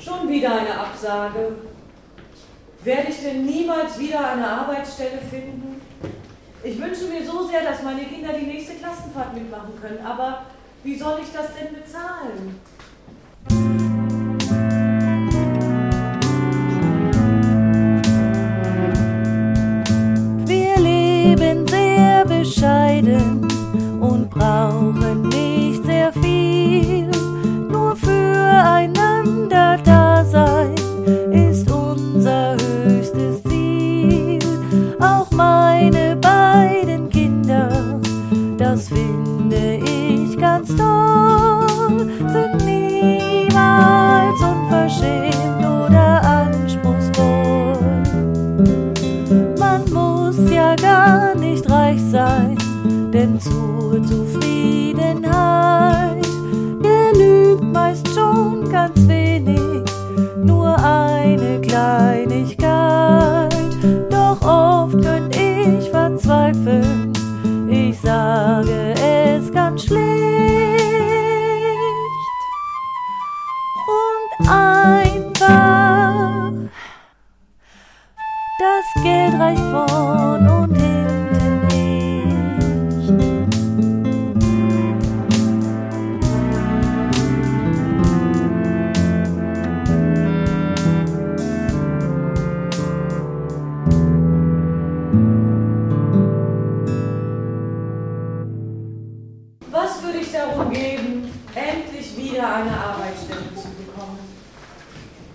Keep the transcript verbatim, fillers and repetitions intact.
Schon wieder eine Absage. Werde ich denn niemals wieder eine Arbeitsstelle finden? Ich wünsche mir so sehr, dass meine Kinder die nächste Klassenfahrt mitmachen können, aber wie soll ich das denn bezahlen?